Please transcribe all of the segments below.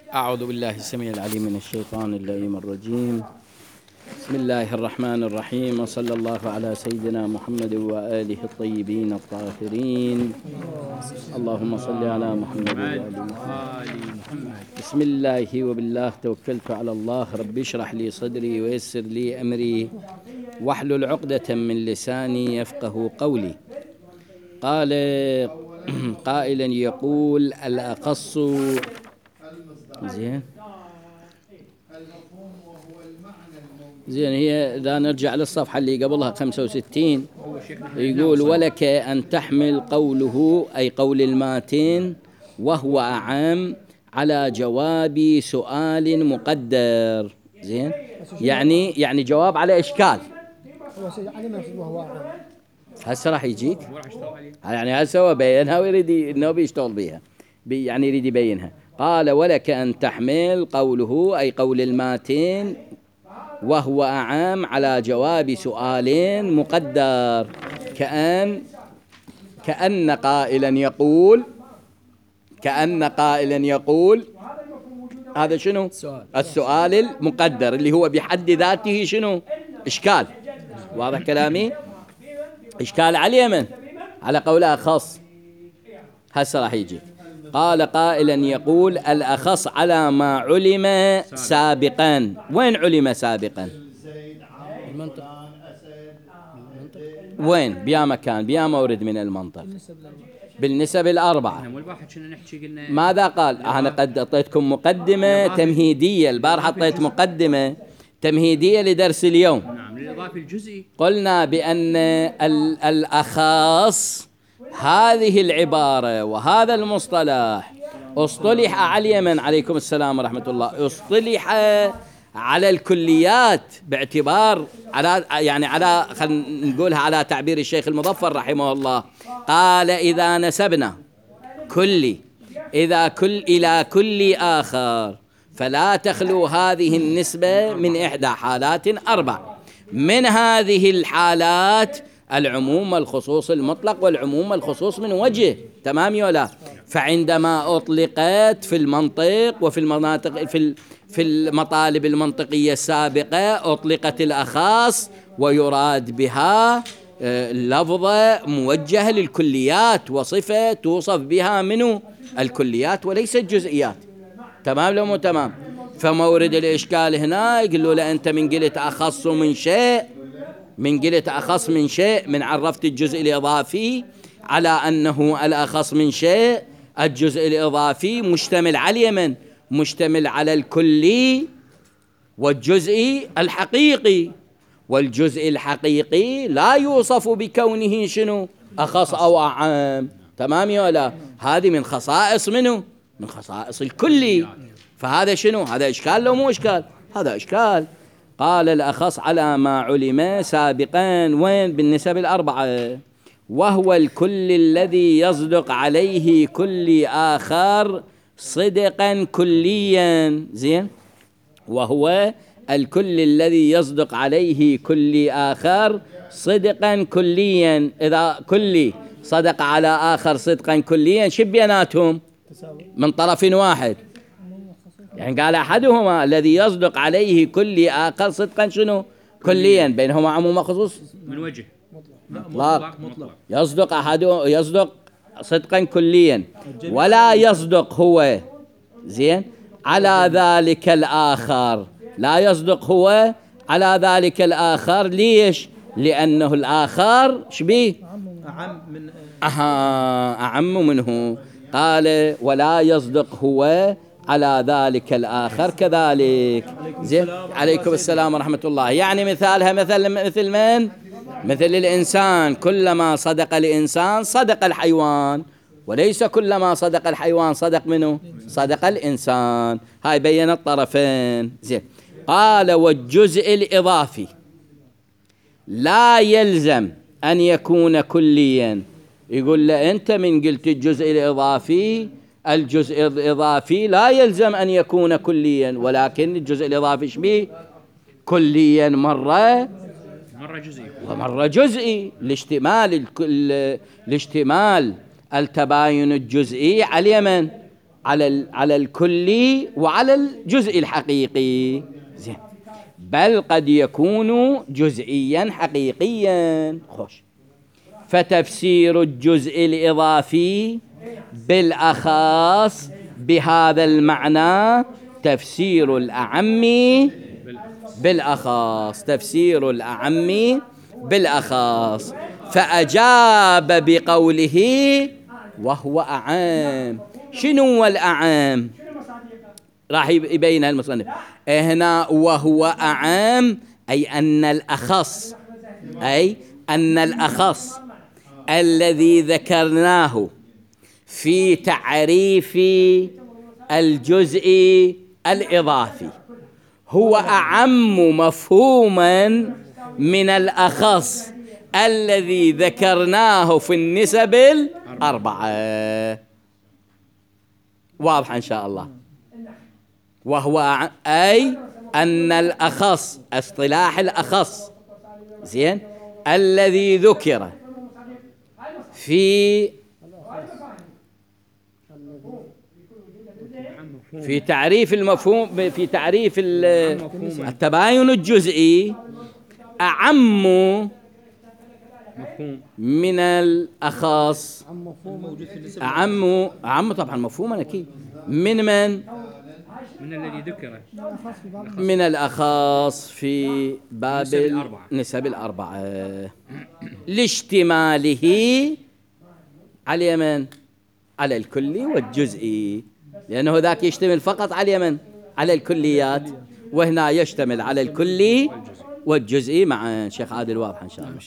أعوذ بالله السميع العليم من الشيطان اللئيم الرجيم. بسم الله الرحمن الرحيم، وصلى الله على سيدنا محمد وآله الطيبين الطاهرين. اللهم صل على محمد وآل محمد. بسم الله وبالله توكلت على الله. رب اشرح لي صدري ويسر لي أمري واحلل عقدة من لساني يفقه قولي. قال قائلا يقول الأخص زين هي إذا نرجع للصفحة اللي قبلها 65 يقول ولك أن تحمل قوله أي قول الماتين وهو أعام على جواب سؤال مقدر. زين يعني جواب على إشكال. هسه راح يجيك يعني هسه هو بينها ويريد إنه بيشتغل بيها يعني يريد يبينها. قال ولك أن تحمل قوله أي قول الماتين وهو أعام على جواب سؤال مقدر كأن قائلا يقول هذا شنو؟ السؤال المقدر اللي هو بحد ذاته شنو؟ إشكال. واضح كلامي؟ إشكال على اليمن على قولها خاص. هسه راح يجي. قال قائلا يقول الأخص على ما علم سابقا. وين علم سابقا؟ المنطق. وين؟ بيا مكان بيا مورد من المنطق بالنسب الأربعة. ماذا قال؟ أنا قد أعطيتكم مقدمة تمهيدية البارحة، أعطيت مقدمة تمهيدية لدرس اليوم. نعم للإضافة الجزئي. قلنا بأن الأخص هذه العبارة وهذا المصطلح اصطلح على اليمن عليكم السلام ورحمة الله، اصطلح على الكليات باعتبار على خلينا نقولها على تعبير الشيخ المظفر رحمه الله. قال إذا نسبنا إلى كل آخر فلا تخلو هذه النسبة من إحدى حالات أربع. من هذه الحالات العموم والخصوص المطلق، والعموم والخصوص من وجه. تمام ولا؟ فعندما أطلقت في المنطق وفي المناطق في المطالب المنطقية السابقة أطلقت الأخاص ويراد بها لفظة موجهة للكليات وصفة توصف بها منه الكليات وليس الجزئيات. تمام لو مو تمام؟ فمورد الإشكال هنا يقول له لا أنت من قلت أخص من شيء من عرفت الجزء الإضافي على أنه الأخص من شيء. الجزء الإضافي مشتمل على اليمن، مشتمل على الكلي والجزء الحقيقي، والجزء الحقيقي لا يوصف بكونه شنو؟ أخص أو أعام. تمام ولا؟ هذه من خصائص منه؟ من خصائص الكلي. فهذا شنو؟ هذا إشكال لو مو إشكال؟ هذا إشكال. قال الأخص على ما علم سابقا. وين؟ بالنسب الأربعة. وهو الكل الذي يصدق عليه كل آخر صدقا كليا. زين؟ وهو الكل الذي يصدق عليه كل آخر صدقا كليا. إذا كلي صدق على آخر صدقا كليا شبيناتهم من طرف واحد. يعني قال أحدهما الذي يصدق عليه كل آخر صدقا شنو؟ كليا. بينهما عموم وخصوص من وجه مطلق. يصدق صدقا كليا ولا يصدق هو. زين؟ على ذلك الآخر. لا يصدق هو على ذلك الآخر. ليش؟ لأنه الآخر شبيه أعم منه. قال ولا يصدق هو على ذلك الآخر كذلك. زين؟ عليكم السلام ورحمة الله. يعني مثالها مثل من؟ مثل الإنسان. كلما صدق الإنسان صدق الحيوان، وليس كلما صدق الحيوان صدق منه؟ صدق الإنسان. هاي بين الطرفين. زين؟ قال والجزء الإضافي لا يلزم أن يكون كليا. يقول له أنت من قلت الجزء الإضافي لا يلزم أن يكون كليا، ولكن الجزء الإضافي شبيه؟ كليا مرة جزئي ومرة جزئي لاشتمال التباين الجزئي على اليمن على الكلي وعلى الجزء الحقيقي. زين، بل قد يكون جزئيا حقيقيا. خوش، فتفسير الجزء الإضافي بالأخص بهذا المعنى تفسير الأعم بالأخص، تفسير الأعم بالأخص. فأجاب بقوله وهو أعام. شنو هو الأعام؟ راح يبينها المصنف هنا. وهو أعام أي أن الأخص الذي ذكرناه في تعريف الجزء الإضافي هو أعم مفهوما من الأخص الذي ذكرناه في النسب الأربعة. واضح إن شاء الله. وهو أي أن الأخص، اصطلاح الأخص، زين، الذي ذكر في تعريف المفهوم، في تعريف التباين الجزئي، أعم من الأخص. أعم طبعا مفهوما أكيد من الذي ذكر من الأخص في باب النسب الأربعة لاشتماله على اليمن على الكلي والجزئي، لأنه ذاك يشتمل فقط على اليمن على الكليات، وهنا يشتمل على الكلي والجزئي مع شيخ عادل. واضح إن شاء الله.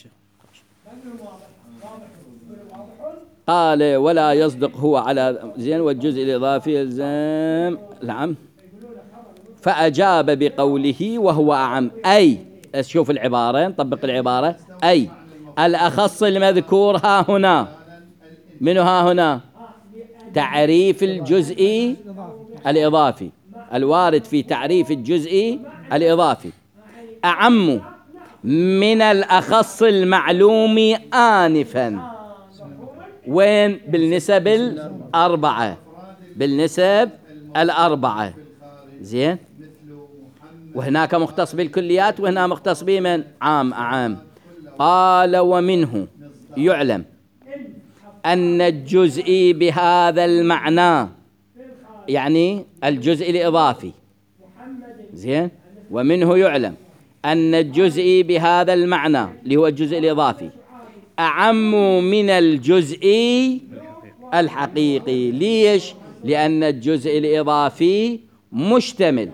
قال ولا يصدق هو على زين والجزء الإضافي يلزم. نعم. فأجاب بقوله وهو أعم، أي شوف العبارة، نطبق العبارة، أي الأخص المذكور ها هنا. منه ها هنا؟ تعريف الجزء الإضافي، الوارد في تعريف الجزء الإضافي أعم من الأخص المعلوم آنفا. وين؟ بالنسب الأربعة، بالنسب الأربعة. زين، وهناك مختص بالكليات وهنا مختص بمن؟ عام، أعام. قال ومنه يعلم أن الجزء بهذا المعنى، يعني الجزء الإضافي. زين، ومنه يعلم أن الجزء بهذا المعنى اللي هو الجزء الإضافي أعم من الجزء الحقيقي. ليش؟ لأن الجزء الإضافي مشتمل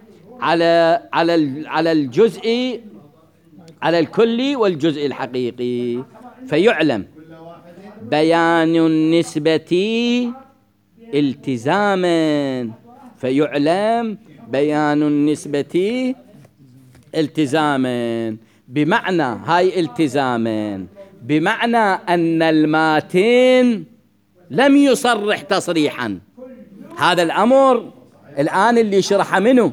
على الجزء، على الكلي والجزء الحقيقي. فيعلم بيان النسبة التزاما، فيعلم بيان النسبة التزاما، بمعنى هاي التزاما بمعنى أن الماتن لم يصرح تصريحا. هذا الأمر الآن اللي شرح منه،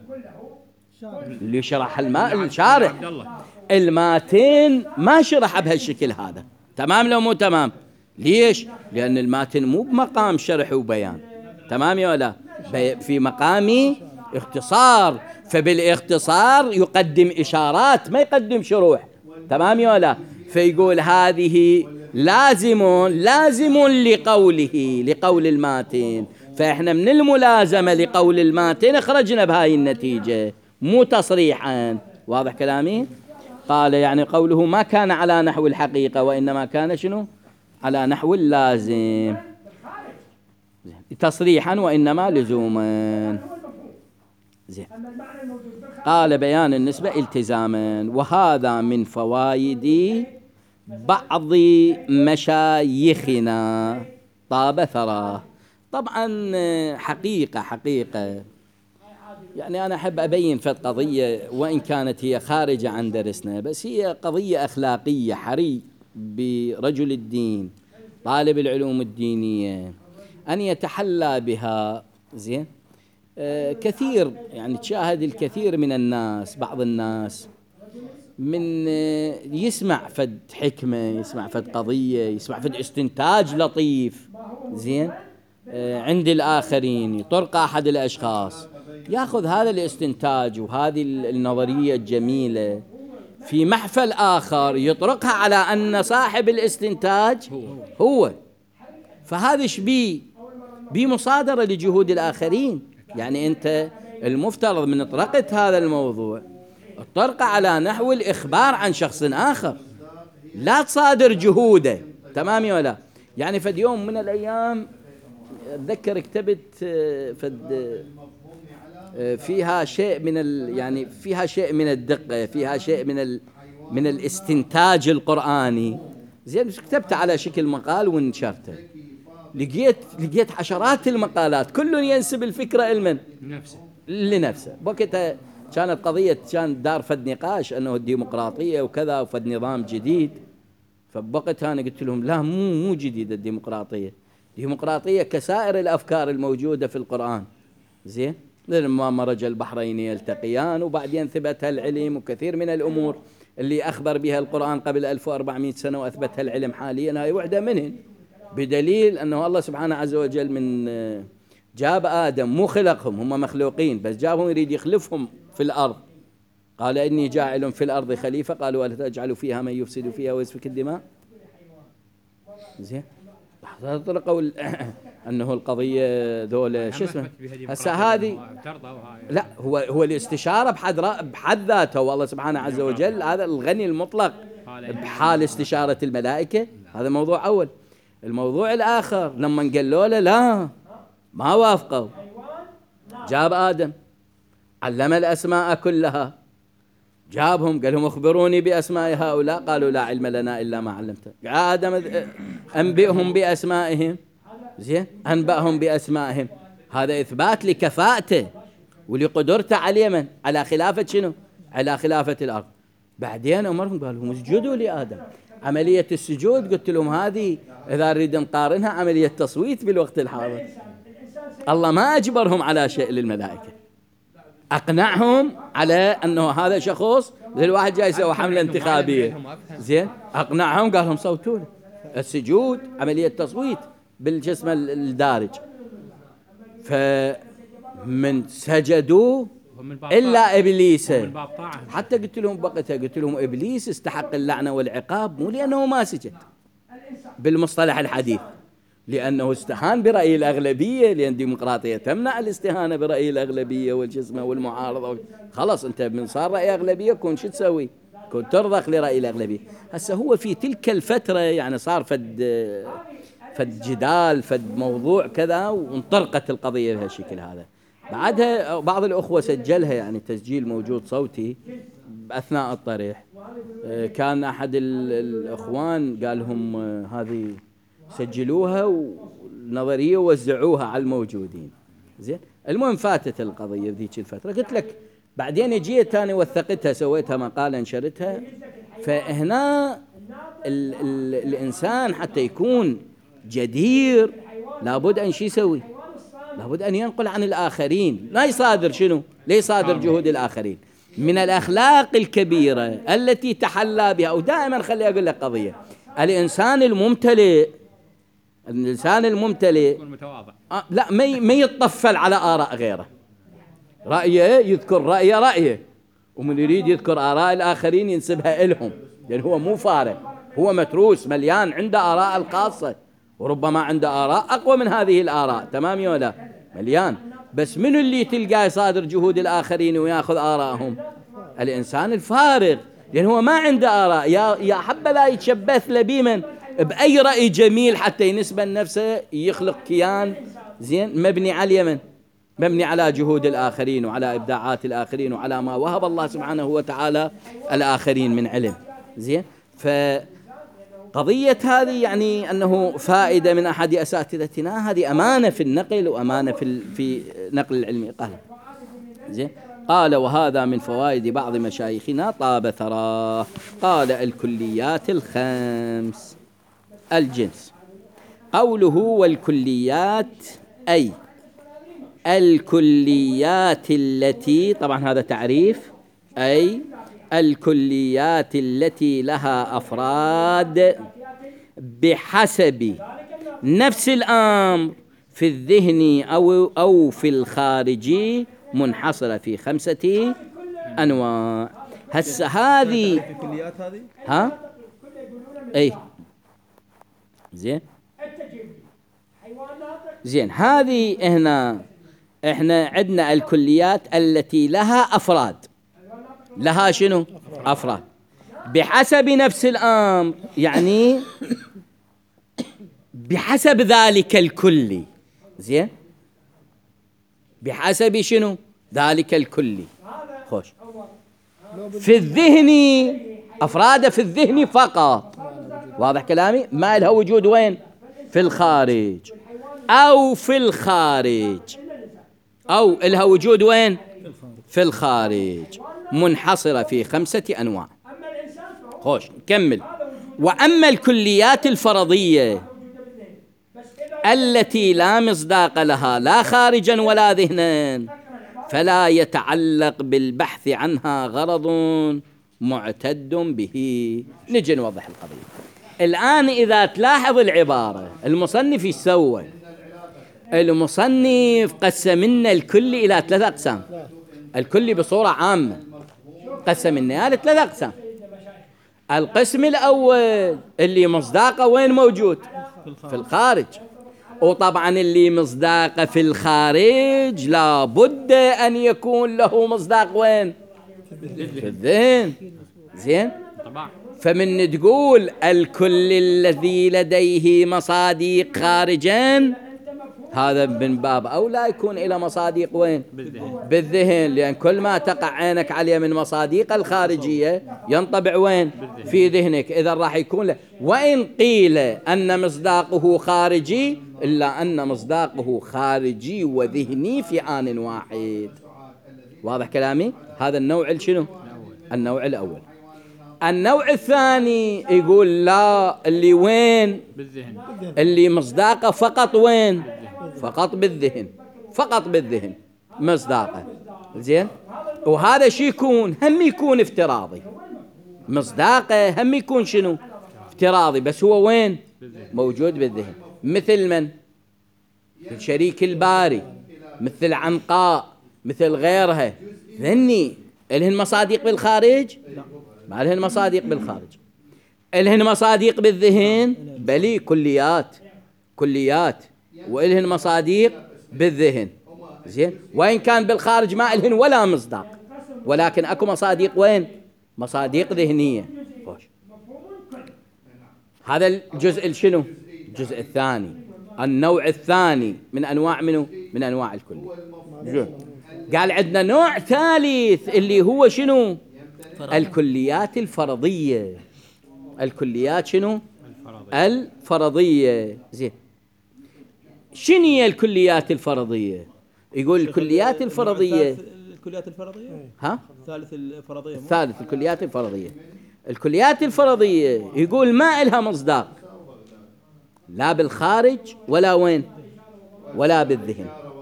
اللي شرح الشارح، الماتن ما شرح بهالشكل هذا. تمام لو مو تمام؟ ليش؟ لأن الماتن مو بمقام شرح وبيان، تمام يا ولا؟ في مقام اختصار، فبالاختصار يقدم إشارات ما يقدم شروح، تمام يا ولا؟ فيقول هذه لازم لقول الماتن، فإحنا من الملازمة لقول الماتن خرجنا بهاي النتيجة مو تصريحا. واضح كلامي؟ قال يعني قوله ما كان على نحو الحقيقة وإنما كان شنو؟ على نحو اللازم، تصريحا وإنما لزوما. زين. قال بيان النسبة التزاما، وهذا من فوائد بعض مشايخنا طاب ثراه. طبعا حقيقة يعني أنا أحب أبين فت قضية وإن كانت هي خارجة عن درسنا، بس هي قضية أخلاقية حري برجل الدين طالب العلوم الدينية أن يتحلى بها. زين. كثير يعني تشاهد الكثير من الناس، بعض الناس من يسمع فد حكمة، يسمع فد قضية، يسمع فد استنتاج لطيف، زين، عند الآخرين، يطرق أحد الأشخاص، يأخذ هذا الاستنتاج وهذه النظرية الجميلة في محفل آخر يطرقها على أن صاحب الاستنتاج هو. فهذا شبيه بمصادرة لجهود الآخرين. يعني أنت المفترض من طرقة هذا الموضوع الطرق على نحو الإخبار عن شخص آخر، لا تصادر جهوده. تمام ولا؟ يعني فد يوم من الأيام أتذكر كتبت فيها شيء من يعني فيها شيء من الدقة، فيها شيء من الاستنتاج القرآني. زين، كتبت على شكل مقال ونشرته. لقيت عشرات المقالات كل ينسب الفكرة لنفسه. وقتها كانت قضية، كان دار فد نقاش أنه الديمقراطية وكذا وفد نظام جديد. فبوقتها أنا قلت لهم لا، مو جديد الديمقراطية كسائر الأفكار الموجودة في القرآن. زين، لما مرج البحرين يلتقيان، وبعدين ثبتها العلم، وكثير من الأمور اللي أخبر بها القرآن قبل 1400 سنة وأثبتها العلم حاليا هاي وحدة منهن، بدليل أنه الله سبحانه عز وجل من جاب آدم، مو خلقهم، هم مخلوقين، بس جابهم يريد يخلفهم في الأرض. قال إني جاعل في الأرض خليفة، قالوا ولا تجعل فيها من يفسد فيها ويسفك الدماء. زين، طرقوا أنه القضية ذول شو اسمه هسه هذه. لا، هو الاستشارة بحد ذاته، والله سبحانه عز وجل هذا الغني المطلق بحال استشارة الملائكة. هذا موضوع أول. الموضوع الآخر لما قالوا له لا، ما وافقوا. جاب آدم، علم الأسماء كلها، جابهم قال لهم اخبروني بأسماء هؤلاء، قالوا لا علم لنا إلا ما علمتنا. آدم أنبئهم بأسمائهم. زين، أنبأهم بأسمائهم. هذا إثبات لكفاءته ولقدرته على اليمن، على خلافة شنو؟ على خلافة الأرض. بعدين أمرهم قال لهم اسجدوا لآدم. عملية السجود قلت لهم هذه إذا نريد نقارنها عملية تصويت بالوقت الحاضر. الله ما أجبرهم على شيء للملائكة، أقنعهم على أنه هذا شخص زي الواحد جاي يسوي حملة انتخابية. زين، أقنعهم قال لهم صوتوا له. السجود عملية تصويت بالجسم الدارج. فمن سجدوا إلا إبليس. حتى قلت لهم بقتها، قلت لهم إبليس استحق اللعنة والعقاب مو لأنه ما سجد بالمصطلح الحديث، لأنه استهان برأي الأغلبية، لأن الديمقراطية تمنع الاستهانة برأي الأغلبية والجسمة والمعارضة. خلاص أنت من صار رأي أغلبية كون شو تسوي؟ كون ترضخ لرأي الأغلبية. هسه هو في تلك الفترة يعني صار فد جدال، فد موضوع كذا، وانطلقت القضية بهالشكل هذا. بعدها بعض الأخوة سجلها، يعني تسجيل موجود صوتي أثناء الطرح. كان أحد الأخوان قال لهم هذه سجلوها والنظرية ووزعوها على الموجودين. زين، المهم فاتت القضية بذيك الفترة. قلت لك بعدين جيت أنا وثقتها، سويتها مقالة نشرتها. فهنا الإنسان حتى يكون جدير لابد أن شي يسوي؟ لابد أن ينقل عن الآخرين، لا يصادر شنو؟ لا يصادر جهود الآخرين. من الأخلاق الكبيرة التي تحلى بها، ودائما خلي أقول لك قضية، الإنسان الممتلئ يكون متواضع. لا، ما يتطفل على آراء غيره. رأيه يذكر رأيه، ومن يريد يذكر آراء الآخرين ينسبها إلهم، لأن هو مو فارغ، هو متروس مليان عنده آراء الخاصة، وربما عنده آراء أقوى من هذه الآراء. تمام ولا؟ مليان. بس من اللي تلقاه يصادر جهود الآخرين ويأخذ آراءهم؟ الإنسان الفارغ، لأن هو ما عنده آراء. يا حب لا يتشبث لبيمن بأي رأي جميل حتى ينسب نفسه، يخلق كيان زين مبني على اليمن، مبني على جهود الآخرين وعلى إبداعات الآخرين وعلى ما وهب الله سبحانه وتعالى الآخرين من علم. زين، فقضية هذه يعني أنه فائدة من أحد أساتذتنا، هذه أمانة في النقل وأمانة في نقل العلم. قال وهذا من فوائد بعض مشايخنا طاب ثراه. قال الكليات الخمس. الجنس. قوله والكليات أي الكليات التي، طبعا هذا تعريف، أي الكليات التي لها أفراد بحسب نفس الأمر في الذهن أو في الخارجي منحصرة في 5 أنواع. هسه هذه الكليات هذه ها اي زين زين. هذه هنا احنا عندنا الكليات التي لها أفراد، لها شنو أفراد بحسب نفس الأمر، يعني بحسب ذلك الكلي. زين، بحسب شنو ذلك الكلي. خوش في الذهن أفراد في الذهن فقط، واضح كلامي؟ ما لها وجود وين؟ في الخارج أو في الخارج، أو لها وجود وين؟ في الخارج، منحصرة في 5 أنواع. خوش نكمل. وأما الكليات الفرضية التي لا مصداق لها لا خارجا ولا ذهنا فلا يتعلق بالبحث عنها غرض معتد به. نجي نوضح القضية الآن. إذا تلاحظ العبارة المصنف يسوى، المصنف قسم لنا الكل إلى 3 أقسام. الكل بصورة عامة قسم لنا إلى 3 أقسام. القسم الأول اللي مصداقه وين موجود؟ في الخارج. وطبعا اللي مصداقه في الخارج لابد أن يكون له مصداق وين؟ في الذهن. زين، فمن تقول الكل الذي لديه مصاديق خارجا، هذا من باب أولى يكون إلى مصاديق وين؟ بالذهن، لأن كل ما تقع عينك عليه من مصاديق الخارجية ينطبع وين؟ في ذهنك. إذا راح يكون له، وإن قيل أن مصداقه خارجي إلا أن مصداقه خارجي وذهني في آن واحد. واضح كلامي؟ هذا النوع شنو؟ النوع الأول. النوع الثاني يقول لا، اللي وين؟ بالذهن. اللي مصداقه فقط وين؟ فقط بالذهن، فقط بالذهن مصداقه. زين، وهذا شي يكون هم يكون افتراضي، مصداقه هم يكون شنو؟ افتراضي، بس هو وين؟ موجود بالذهن. مثل من؟ مثل شريك الباري، مثل عنقاء، مثل غيرها. ذني الهن مصاديق بالخارج؟ ما لهن مصاديق بالخارج. الهن مصاديق بالذهن؟ بلي كليات، كليات، وإلهن مصاديق بالذهن. زين، وإن كان بالخارج ما إلهن ولا مصداق، ولكن أكو مصاديق وين؟ مصاديق ذهنية. خوش. هذا الجزء شنو؟ الجزء الثاني، النوع الثاني من أنواع منه؟ من أنواع الكلية. قال عندنا نوع ثالث اللي هو شنو؟ الكليات الفرضية. الكليات شنو؟ الفرضية. زين، شنو هي الكليات الفرضية؟ يقول الكليات الفرضية، الكليات الفرضية ها؟ الثالث الفرضية، الثالث الكليات الفرضية. الكليات الفرضية يقول ما إلها مصداق لا بالخارج ولا وين؟ ولا بالذهن.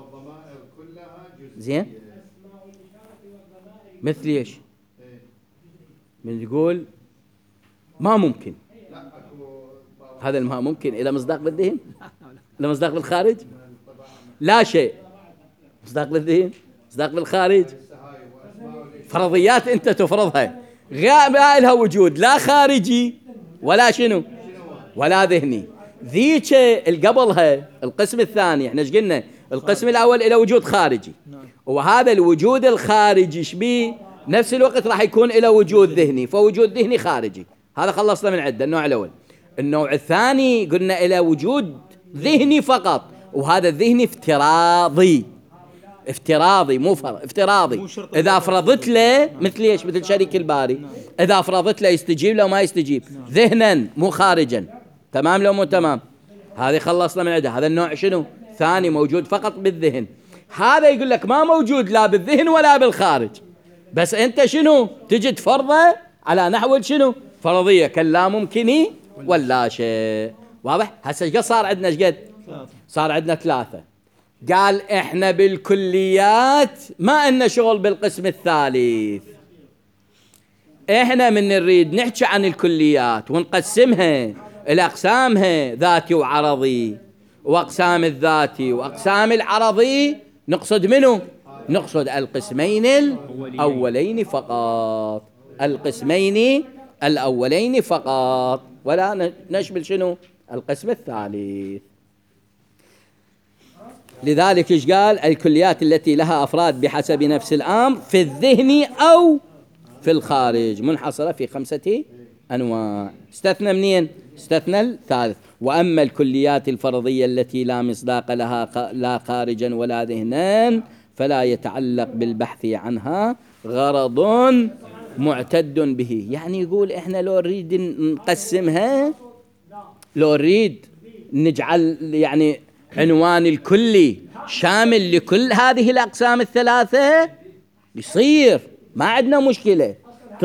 زين، مثل ايش؟ من يقول ما ممكن، هذا ما ممكن إلى مصداق بالذهن؟ إلى مصداق بالخارج؟ لا شيء. مصداق بالذهن، مصداق بالخارج، فرضيات أنت تفرضها غير ما لها وجود لا خارجي ولا شنو؟ ولا ذهني. ذيك القبلها القسم الثاني احنا ايش قلنا؟ القسم الأول إلى وجود خارجي، وهذا الوجود الخارجي شبيه نفس الوقت راح يكون إلى وجود ذهني، فوجود ذهني خارجي. هذا خلصنا من عدة. النوع الأول. النوع الثاني قلنا إلى وجود ذهني فقط، وهذا الذهني افتراضي، افتراضي مو افتراضي. إذا فرضت له مثل ايش؟ مثل شريك الباري، إذا فرضت له يستجيب لو ما يستجيب، ذهنا مو خارجا. تمام لو مو تمام؟ هذه خلصنا من عدة. هذا النوع شنو؟ ثاني، موجود فقط بالذهن. هذا يقول لك ما موجود لا بالذهن ولا بالخارج، بس أنت شنو؟ تجي تفرضه على نحو شنو؟ فرضية كلا ممكني ولا شيء. واضح؟ هسه ايش صار عندنا؟ ايش قد؟ صار عندنا 3. قال احنا بالكليات ما لنا شغل بالقسم الثالث. احنا من نريد نحكي عن الكليات ونقسمها الى اقسامها ذاتي وعرضي، وأقسام الذاتي وأقسام العرضي نقصد منه؟ نقصد القسمين الأولين فقط، القسمين الأولين فقط، ولا نشمل شنو؟ القسم الثالث. لذلك إيش قال؟ الكليات التي لها أفراد بحسب نفس الأمر في الذهن أو في الخارج منحصرة في 5 أنواع. استثنى منين؟ استثنى الثالث. وأما الكليات الفرضية التي لا مصداق لها لا خارجا ولا ذهنا فلا يتعلق بالبحث عنها غرض معتد به. يعني يقول إحنا لو نريد نقسمها، لو نريد نجعل يعني عنوان الكلي شامل لكل هذه الأقسام الثلاثة يصير، ما عندنا مشكلة،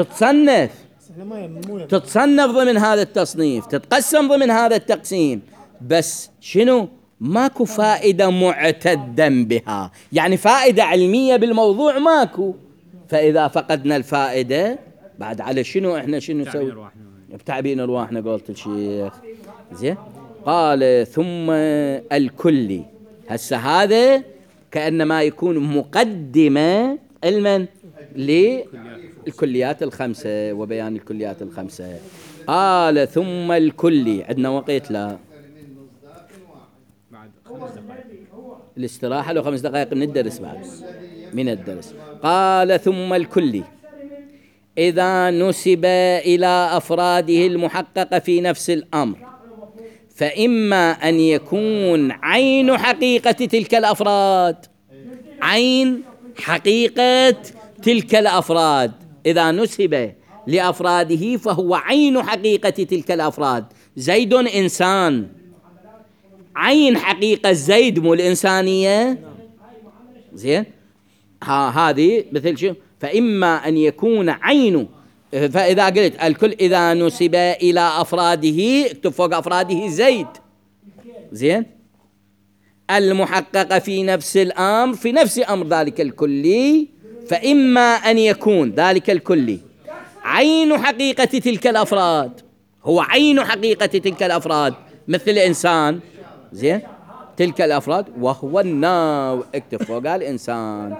تتصنف ضمن هذا التصنيف، تتقسم ضمن هذا التقسيم، بس شنو؟ ماكو فائدة معتدا بها، يعني فائدة علمية بالموضوع ماكو. فإذا فقدنا الفائدة بعد على شنو احنا شنو نسوي؟ بتعبين أرواحنا قلت الشيخ. زين، قال ثم الكلي. هسه هذا كأنما يكون مقدمة علما للكليات الخمسة وبيان الكليات الخمسة. قال ثم الكلي. عندنا وقت؟ لا، بعد 5 دقائق الاستراحة لو 5 دقائق من الدرس، بعد من الدرس. قال ثم الكلي إذا نسب إلى أفراده المحققة في نفس الأمر فإما أن يكون عين حقيقة تلك الأفراد، عين حقيقة تلك الأفراد، إذا نسب لأفراده فهو عين حقيقة تلك الأفراد. زيد إنسان، عين حقيقة زيد مو الإنسانية. زين، هذه مثل شو؟ فإما أن يكون عين، فإذا قلت الكل إذا نسب إلى أفراده، اكتب فوق أفراده زيد، زين، المحقق في نفس الأمر، في نفس أمر ذلك الكلي، فإما أن يكون ذلك الكلي عين حقيقة تلك الأفراد، هو عين حقيقة تلك الأفراد مثل الإنسان، زين، تلك الأفراد، وهو النوع، اكتب فوق الإنسان.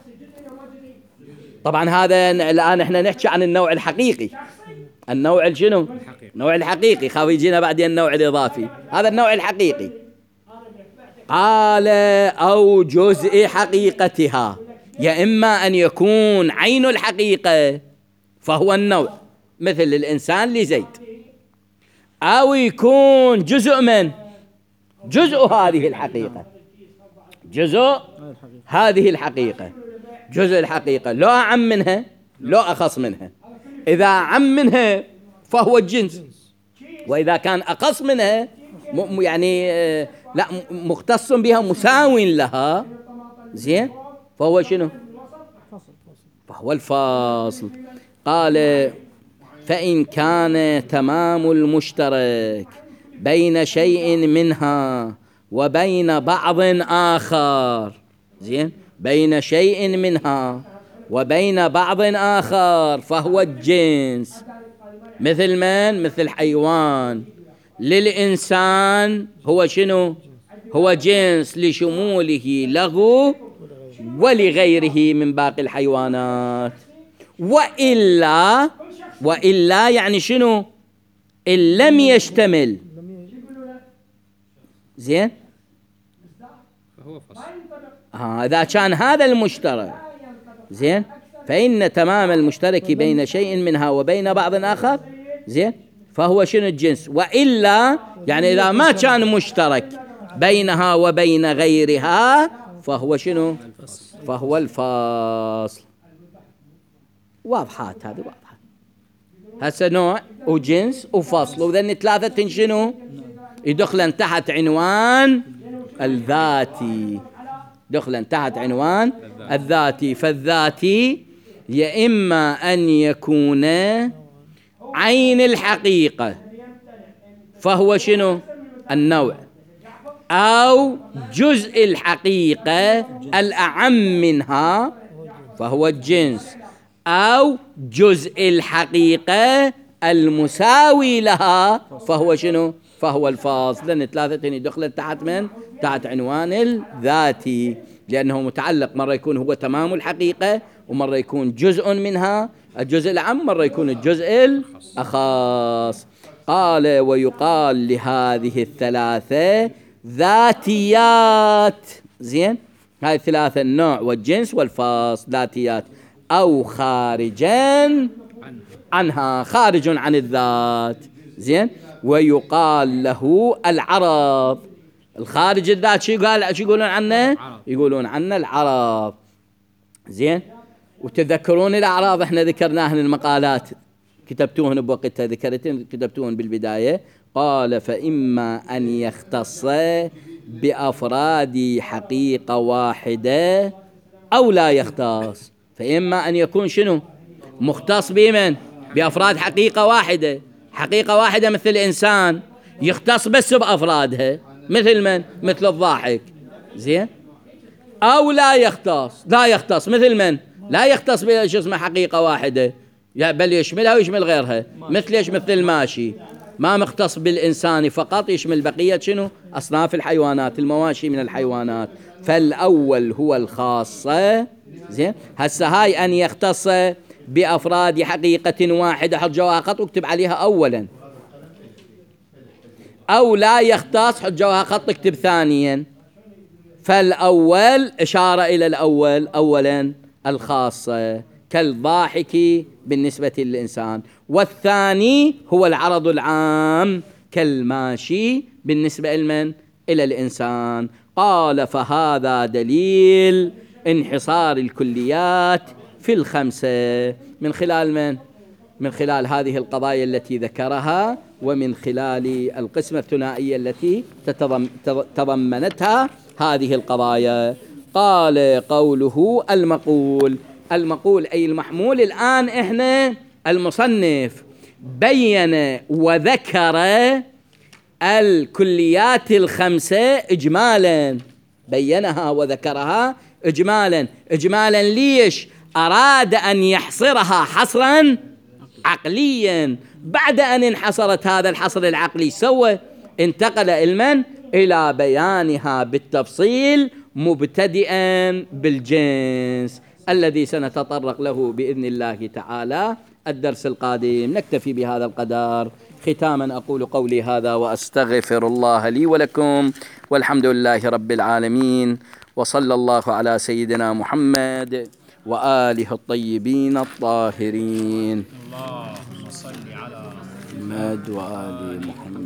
طبعا هذا الآن احنا نحكي عن النوع الحقيقي، النوع الشنو؟ النوع الحقيقي، خاف يجينا بعدين النوع الإضافي، هذا النوع الحقيقي. قال أو جزء حقيقتها، يا إما أن يكون عين الحقيقة فهو النوع مثل الإنسان لزيد، أو يكون جزء من جزء هذه الحقيقة، جزء هذه الحقيقة، جزء الحقيقة، لا أعم منها لا أخص منها. إذا أعم منها فهو الجنس، وإذا كان أقص منها يعني لا مختص بها مساو لها، زين، فهو شنو؟ فهو الفاصل. قال فإن كان تمام المشترك بين شيء منها وبين بعض آخر، زين، بين شيء منها وبين بعض آخر فهو الجنس. مثل من؟ مثل حيوان. للإنسان هو شنو؟ هو جنس لشموله له ولغيره من باقي الحيوانات. وإلا يعني شنو؟ إن لم يشتمل، زين، فهو فصل. إذا كان هذا المشترك، زين، فإن تمام المشترك بين شيء منها وبين بعض آخر، زين، فهو شنو الجنس. وإلا يعني إذا ما كان مشترك بينها وبين غيرها فهو شنو؟ فهو الفاصل. واضحات هذه، واضحة. هسه نوع وجنس وفصل، وذن ثلاثة شنو؟ يدخلن تحت عنوان الذاتي، دخلن تحت عنوان الذاتي. فالذاتي يا إما أن يكون عين الحقيقة فهو شنو؟ النوع، أو جزء الحقيقة الأعم منها فهو الجنس، أو جزء الحقيقة المساوي لها فهو شنو؟ فهو الفاصل، لأن ثلاثة دخلت تحت من؟ تحت عنوان الذاتي، لأنه متعلق مرة يكون هو تمام الحقيقة، ومرة يكون جزء منها الجزء العام، مرة يكون الجزء الأخص. قال ويقال لهذه الثلاثة ذاتيات. زين، هاي الثلاثة النوع والجنس والفاصل ذاتيات أو خارجا عنها، خارج عن الذات. زين، ويقال له العرض. الخارج الذات شو يقولون عنه؟ يقولون عنه العرض. زين، وتذكرون الأعراض احنا ذكرناهن المقالات، كتبتوهن بوقتها، كتبتوهن بالبداية. قال فإما أن يختص بأفراد حقيقة واحدة أو لا يختص. فإما أن يكون شنو؟ مختص بمن؟ بأفراد حقيقة واحدة. حقيقة واحدة مثل الإنسان يختص بس بأفرادها، مثل من؟ مثل الضاحك. زين، أو لا يختص مثل من؟ لا يختص بشيء اسمه حقيقة واحدة، بل يشملها ويشمل غيرها. مثل ايش؟ مثل الماشي، ما مختص بالإنسان فقط، يشمل بقية شنو؟ أصناف الحيوانات، المواشي من الحيوانات. فالأول هو الخاصة. زين، هسه هاي أن يختص بأفراد حقيقة واحدة، حط جواها خط واكتب عليها أولا. أو لا يختص، حط جواها خط اكتب ثانيا. فالأول إشارة إلى الأول، أولا الخاصة كالضاحك بالنسبة للإنسان، والثاني هو العرض العام كالماشي بالنسبة لمن؟ إلى الإنسان. قال فهذا دليل انحصار الكليات في الخمسة من خلال من؟ من خلال هذه القضايا التي ذكرها، ومن خلال القسمة الثنائية التي تضمنتها هذه القضايا. قال قوله المقول أي المحمول. الآن إحنا المصنف بين وذكر الكليات الخمسة إجمالا، بينها وذكرها إجمالا. ليش؟ أراد أن يحصرها حصرا عقليا. بعد أن انحصرت هذا الحصر العقلي سوى انتقل إلى بيانها بالتفصيل، مبتدئا بالجنس الذي سنتطرق له بإذن الله تعالى الدرس القادم. نكتفي بهذا القدر. ختاما أقول قولي هذا وأستغفر الله لي ولكم، والحمد لله رب العالمين، وصلى الله على سيدنا محمد وآله الطيبين الطاهرين. اللهم صل على محمد وآل محمد.